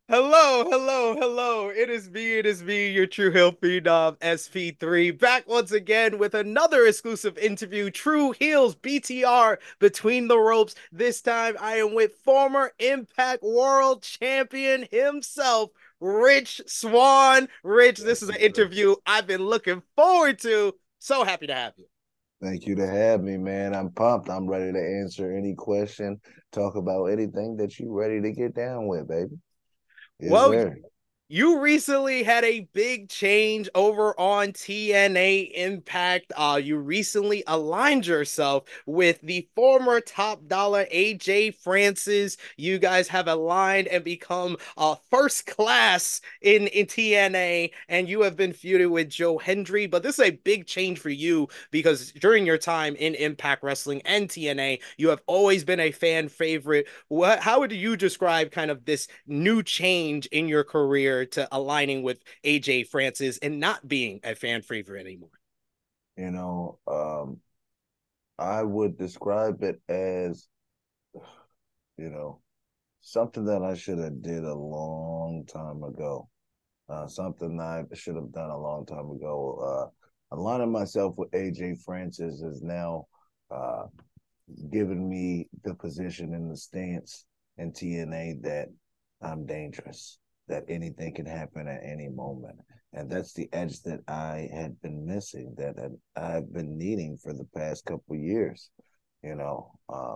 Hello, hello, hello. It is me, your True Hill Phenom SP3, back once again with another exclusive interview, True Heels BTR Between the Ropes. This time I am with former Impact World Champion himself, Rich Swann. Rich, this Yes, is an sir. interview I've been looking forward to. So happy to have you. Thank you to have me, man. I'm pumped. I'm ready to answer any question, talk about anything that you ready to get down with, baby. Yes, Well, sir. you recently had a big change over on TNA Impact. You recently aligned yourself with the former Top Dollar AJ Francis. You guys have aligned and become first class in TNA, and you have been feuded with Joe Hendry. But this is a big change for you because during your time in Impact Wrestling and TNA, you have always been a fan favorite. How would you describe kind of this new change in your career to aligning with AJ Francis and not being a fan favorite anymore? You know, I would describe it as, you know, something that I should have did a long time ago. Something I should have done a long time ago. Aligning myself with AJ Francis is now uh, given me the position in the stance in TNA that I'm dangerous, that anything can happen at any moment. And that's the edge that I had been missing, that I've been needing for the past couple of years. You know,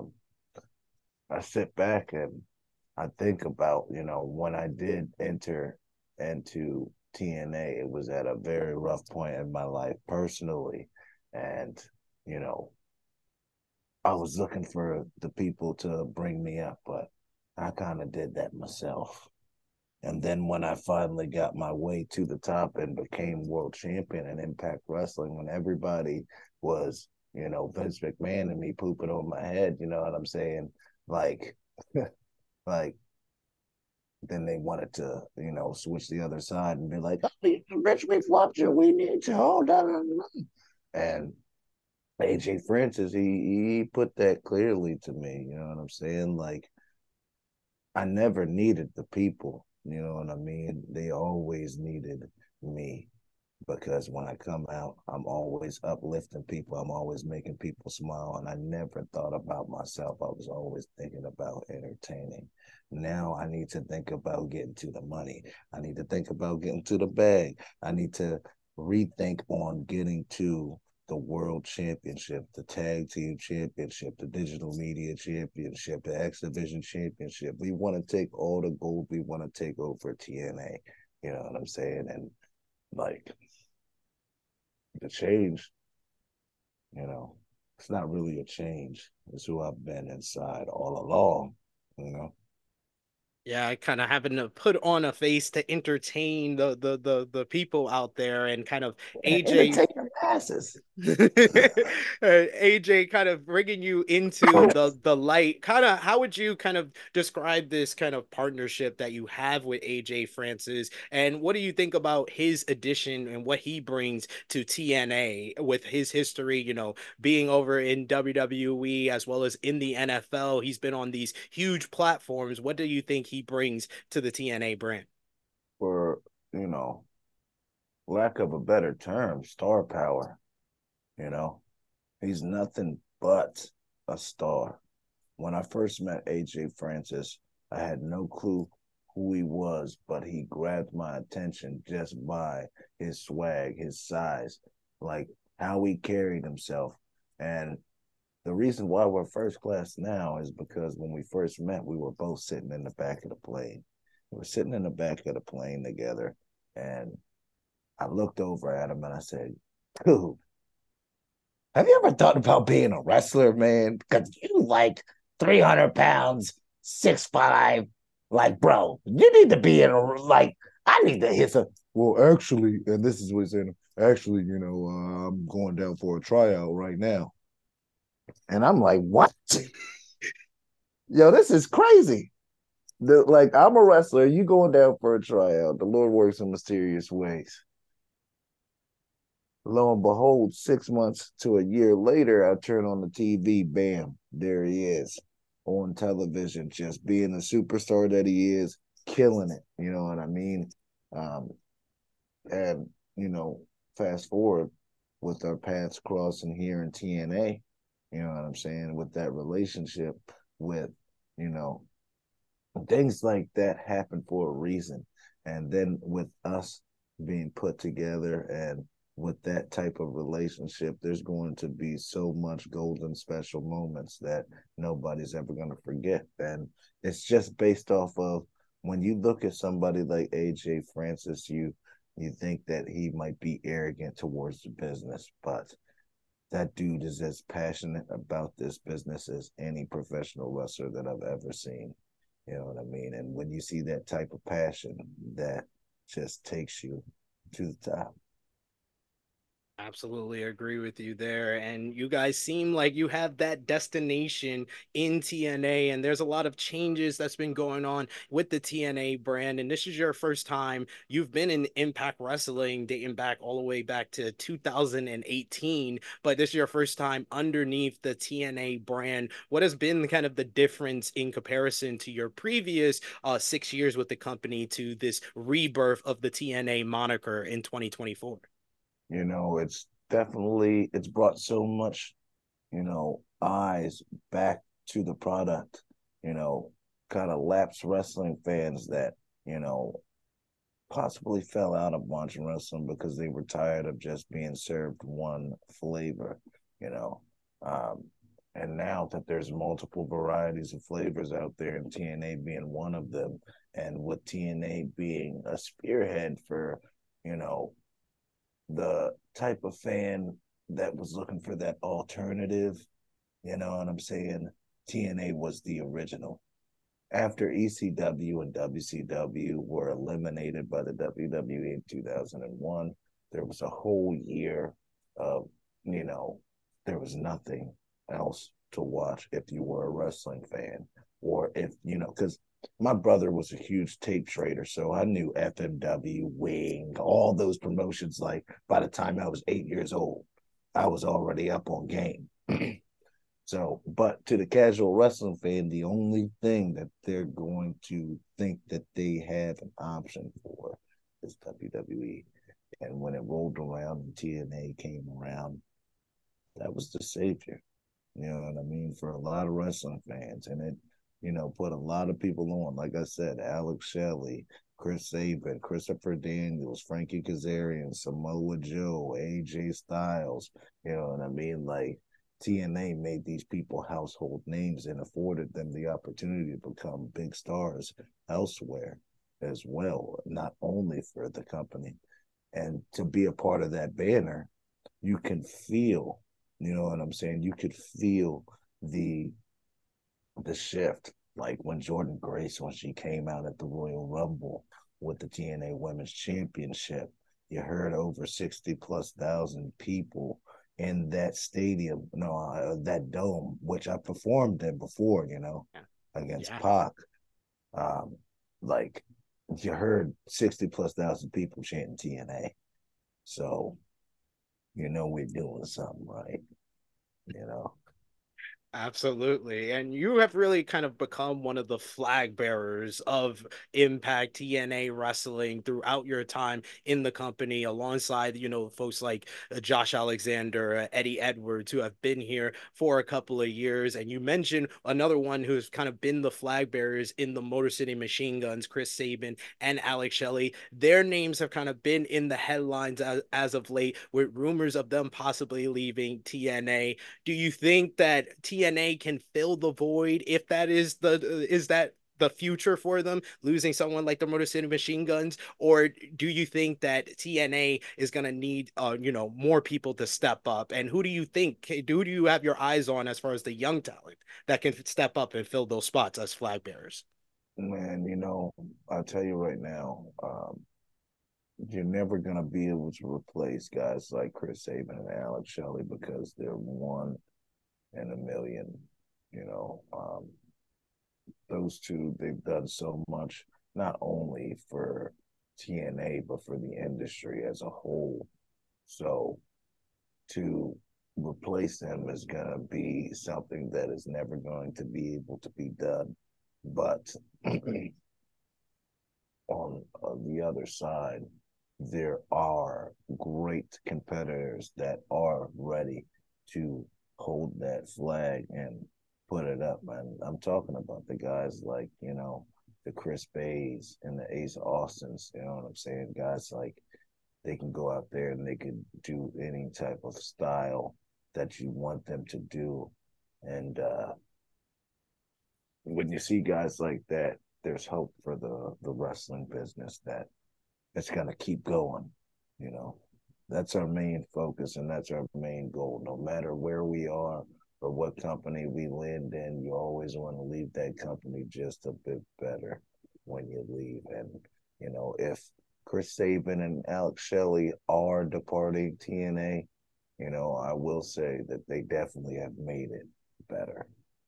I sit back and I think about, when I did enter into TNA, it was at a very rough point in my life personally. And, you know, I was looking for the people to bring me up, but I kind of did that myself. And then when I finally got my way to the top and became world champion in Impact Wrestling, when everybody was, Vince McMahon and me pooping on my head, you know what I'm saying? Like, like then they wanted to, switch the other side and be like, oh, Rich, we've watched you. We need you. Hold on. And AJ Francis, he put that clearly to me. You know what I'm saying? Like I never needed the people. You know what I mean? They always needed me because when I come out, I'm always uplifting people. I'm always making people smile, and I never thought about myself. I was always thinking about entertaining. Now I need to think about getting to the money. I need to think about getting to the bag. I need to rethink on getting to the world championship, the tag team championship, the digital media championship, the X Division championship. We want to take all the gold. We want to take over TNA. You know what I'm saying? And like the change, you know, it's not really a change. It's who I've been inside all along, you know. Yeah, I kind of having to put on a face to entertain the people out there and kind of AJ Entertain the masses. AJ kind of bringing you into the light. Kind of, how would you kind of describe this kind of partnership that you have with AJ Francis, and what do you think about his addition and what he brings to TNA with his history? Being over in WWE as well as in the NFL, he's been on these huge platforms. What do you think he brings to the TNA brand? For, you know, lack of a better term, star power, you know. He's nothing but a star. When I first met AJ Francis, I had no clue who he was, but he grabbed my attention just by his swag, his size, like how he carried himself. And the reason why we're first class now is because when we first met, we were both sitting in the back of the plane. We were sitting in the back of the plane together, and I looked over at him and I said, dude, have you ever thought about being a wrestler, man? Because you like 300 pounds, 6'5". Like, bro, you need to be in a, like, I need to hit some. Well, actually, and this is what he's saying. Actually, I'm going down for a tryout right now. And I'm like, what? Yo, this is crazy. Like, I'm a wrestler. You going down for a tryout. The Lord works in mysterious ways. Lo and behold, 6 months to a year later, I turn on the TV, bam, there he is on television, just being the superstar that he is, killing it. You know what I mean? Um, and fast forward with our paths crossing here in TNA. You know what I'm saying? With that relationship, with you know things like that happen for a reason. And then with us being put together and with that type of relationship, there's going to be so much golden special moments that nobody's ever going to forget. And it's just based off of when you look at somebody like AJ Francis, you think that he might be arrogant towards the business, but that dude is as passionate about this business as any professional wrestler that I've ever seen. You know what I mean? And when you see that type of passion, that just takes you to the top. Absolutely agree with you there. And you guys seem like you have that destination in TNA, and there's a lot of changes that's been going on with the TNA brand. And this is your first time you've been in Impact Wrestling dating back all the way back to 2018, but this is your first time underneath the TNA brand. What has been kind of the difference in comparison to your previous 6 years with the company to this rebirth of the TNA moniker in 2024? It's definitely it's brought so much, eyes back to the product, you know, kind of lapsed wrestling fans that, you know, possibly fell out of watching wrestling because they were tired of just being served one flavor, you know. Um, and now that there's multiple varieties of flavors out there, and TNA being one of them, and with TNA being a spearhead for, you know, the type of fan that was looking for that alternative, you know what I'm saying? TNA was the original. After ECW and WCW were eliminated by the WWE in 2001, there was a whole year of, you know, there was nothing else to watch if you were a wrestling fan, or if, because my brother was a huge tape trader. So I knew FMW, Wing, all those promotions. Like by the time I was 8 years old, I was already up on game. So, but to the casual wrestling fan, the only thing that they're going to think that they have an option for is WWE. And when it rolled around and TNA came around, that was the savior. You know what I mean? For a lot of wrestling fans. And it, put a lot of people on. Like I said, Alex Shelley, Chris Sabin, Christopher Daniels, Frankie Kazarian, Samoa Joe, AJ Styles. You know what I mean? Like TNA made these people household names and afforded them the opportunity to become big stars elsewhere as well, not only for the company. And to be a part of that banner, you can feel, you know what I'm saying? You could feel the the shift. Like when Jordan Grace, when she came out at the Royal Rumble with the TNA Women's Championship, you heard over 60 plus thousand people in that stadium, no, that dome, which I performed in before, Yeah. against Yeah. Pac. Um, like you heard 60 plus thousand people chanting TNA. So, we're doing something right, you know. Absolutely. And you have really kind of become one of the flag bearers of Impact TNA wrestling throughout your time in the company, alongside, folks like Josh Alexander, Eddie Edwards, who have been here for a couple of years. And you mentioned another one who's kind of been the flag bearers in the Motor City Machine Guns, Chris Sabin and Alex Shelley. Their names have kind of been in the headlines as of late, with rumors of them possibly leaving TNA. Do you think that TNA can fill the void, if that is that the future for them, losing someone like the Motor City Machine Guns? Or do you think that TNA is going to need more people to step up? And who do you think, who do you have your eyes on as far as the young talent that can step up and fill those spots as flag bearers? Man, I'll tell you right now, you're never gonna be able to replace guys like Chris Sabin and Alex Shelley because they're one in a million. You know, those two, they've done so much, not only for TNA but for the industry as a whole. So to replace them is gonna be something that is never going to be able to be done. But on the other side, there are great competitors that are ready to hold that flag and put it up. And I'm talking about the guys like, the Chris Bays and the Ace Austins, you know what I'm saying? Guys like they can go out there and they can do any type of style that you want them to do. And when you see guys like that, there's hope for the wrestling business that it's gonna keep going. You know, that's our main focus and that's our main goal. No matter where we are or what company we land in, you always want to leave that company just a bit better when you leave. And if Chris Sabin and Alex Shelley are departing TNA, I will say that they definitely have made it better.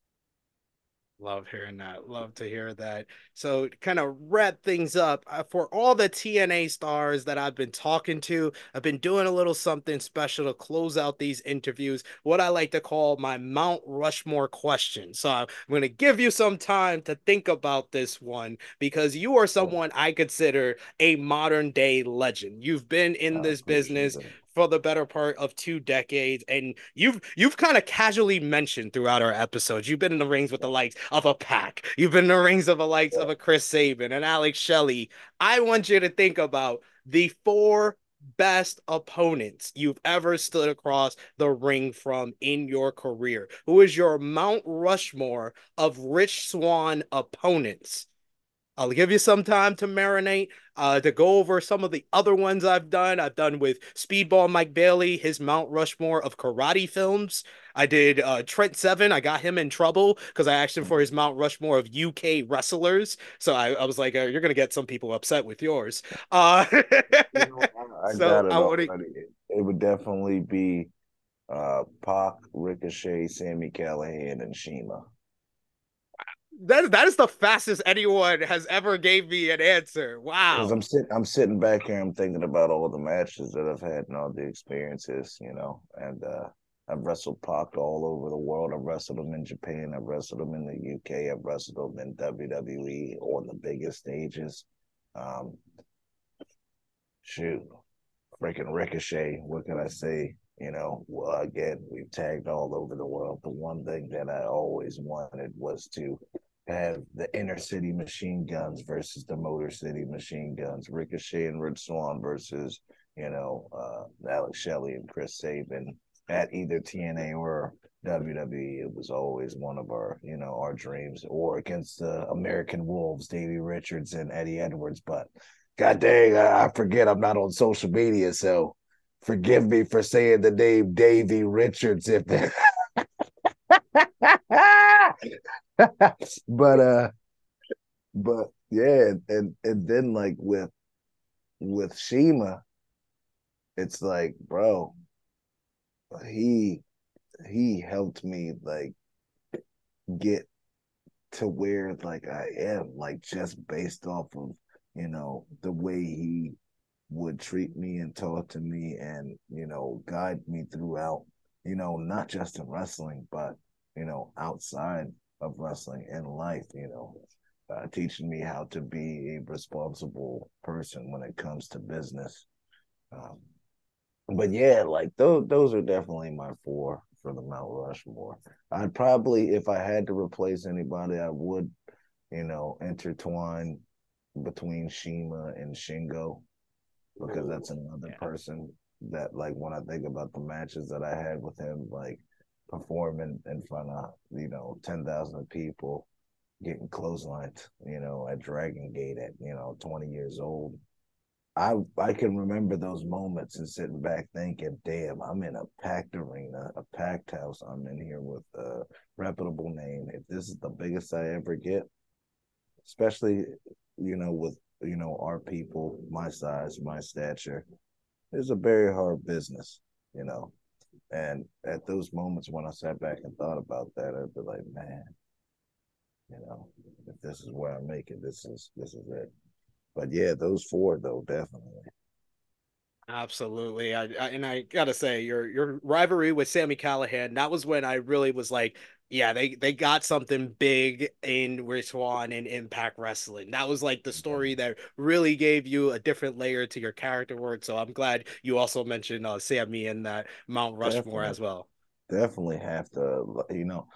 Love hearing that. Love to hear that. So, to kind of wrap things up, for all the TNA stars that I've been talking to, I've been doing a little something special to close out these interviews, what I like to call my Mount Rushmore question. So, I'm going to give you some time to think about this one because you are Oh, someone I consider a modern day legend. You've been in I this appreciate business that. for the better part of 2 decades, and you've kind of casually mentioned throughout our episodes you've been in the rings with the likes of a Pac, you've been in the rings of the likes Yeah. of a Chris Sabin and Alex Shelley. I want you to think about the four best opponents you've ever stood across the ring from in your career. Who is your Mount Rushmore of Rich Swann opponents? I'll give you some time to marinate, to go over some of the other ones I've done. I've done with Speedball Mike Bailey, his Mount Rushmore of karate films. I did Trent Seven. I got him in trouble because I asked him for his Mount Rushmore of UK wrestlers. So I was like, you're going to get some people upset with yours. Uh, I so got it I want to. already. It would definitely be Pac, Ricochet, Sammy Callahan, and Shima. That is the fastest anyone has ever gave me an answer. Because Wow. I'm sitting back here, I'm thinking about all the matches that I've had and all the experiences, and I've wrestled Pac all over the world. I've wrestled him in Japan. I've wrestled him in the UK. I've wrestled him in WWE on the biggest stages. Um, Shoot, freaking Ricochet. What can I say? Well, again, we've tagged all over the world. The one thing that I always wanted was to have the inner city machine guns versus the motor city machine guns. Ricochet and Rich Swann versus, Alex Shelley and Chris Sabin at either TNA or WWE. It was always one of our dreams, or against the American Wolves, Davey Richards and Eddie Edwards. But God dang, I forget I'm not on social media, so forgive me for saying the name Davey Richards if but but yeah, and then like with Shima, it's like, bro, he he helped me like get to where like I am, like just based off of, the way he would treat me and talk to me and, guide me throughout, not just in wrestling, but, outside of wrestling in life, teaching me how to be a responsible person when it comes to business. Um, but yeah, like those are definitely my four for the Mount Rushmore. I'd probably, if I had to replace anybody, I would, intertwine between Shima and Shingo because Ooh, that's another yeah. person that, like, when I think about the matches that I had with him, like performing in front of 10,000 people, getting clotheslined, at Dragon Gate at 20 years old. I can remember those moments and sitting back thinking, damn, I'm in a packed arena, a packed house. I'm in here with a reputable name. If this is the biggest I ever get, especially, with, our people, my size, my stature, it's a very hard business, you know. And at those moments when I sat back and thought about that, I'd be like, man, if this is where I make it, this is it. But yeah, those four though, definitely. Absolutely. And I gotta say, your rivalry with Sammy Callahan, that was when I really was like, Yeah, they got something big in Rich Swann and Impact Wrestling. That was like the story that really gave you a different layer to your character work. So I'm glad you also mentioned Sammy and that Mount Rushmore Definitely, as well. definitely have to.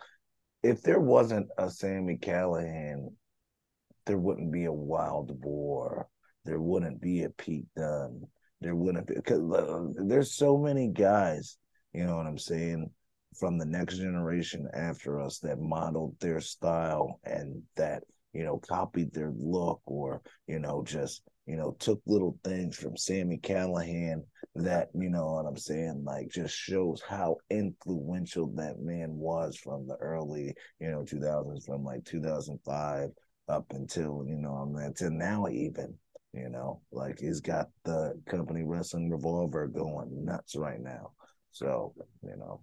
If there wasn't a Sammy Callahan, there wouldn't be a Wild Boar. There wouldn't be a Pete Dunne. There wouldn't be because there's so many guys. You know what I'm saying? From the next generation after us that modeled their style and that copied their look or just took little things from Sammy Callahan that what I'm saying like just shows how influential that man was from the early 2000s from like 2005 up until to now even like he's got the company Wrestling Revolver going nuts right now. So you know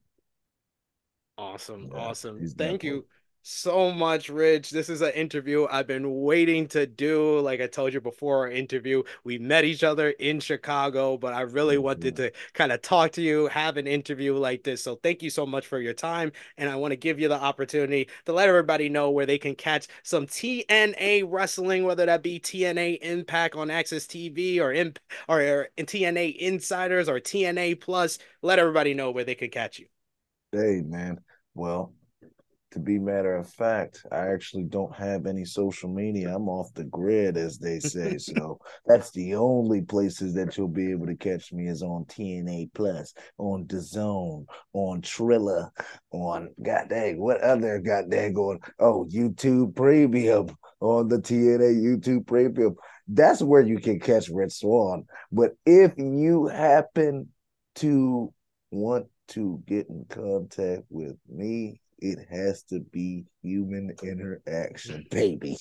Awesome. yeah, Awesome. he's Thank definitely you so much, Rich. This is an interview I've been waiting to do. Like I told you before our interview, we met each other in Chicago, but I really wanted mm-hmm. to kind of talk to you, have an interview like this. So thank you so much for your time. And I want to give you the opportunity to let everybody know where they can catch some TNA wrestling, whether that be TNA Impact on Access TV or TNA Insiders or TNA Plus. Let everybody know where they can catch you. Hey man, well, to be matter of fact, I actually don't have any social media. I'm off the grid, as they say. So that's the only places that you'll be able to catch me is on TNA Plus, on DAZN, on Triller, on goddamn what other goddamn going? Oh, YouTube Premium on the TNA YouTube Premium. That's where you can catch Red Swan. But if you happen to want to get in contact with me, it has to be human interaction, baby.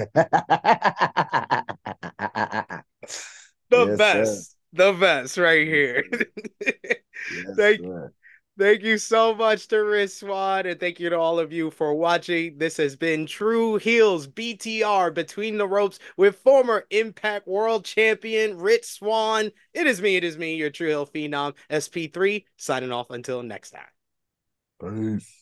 Yes, sir. The best right Yes, here. sir. Yes, thank sir. thank you so much to Rich Swan, and thank you to all of you for watching. This has been True Heels BTR Between the Ropes with former Impact World Champion Rich Swan. It is me, your True Heel Phenom SP3, signing off until next time. Peace.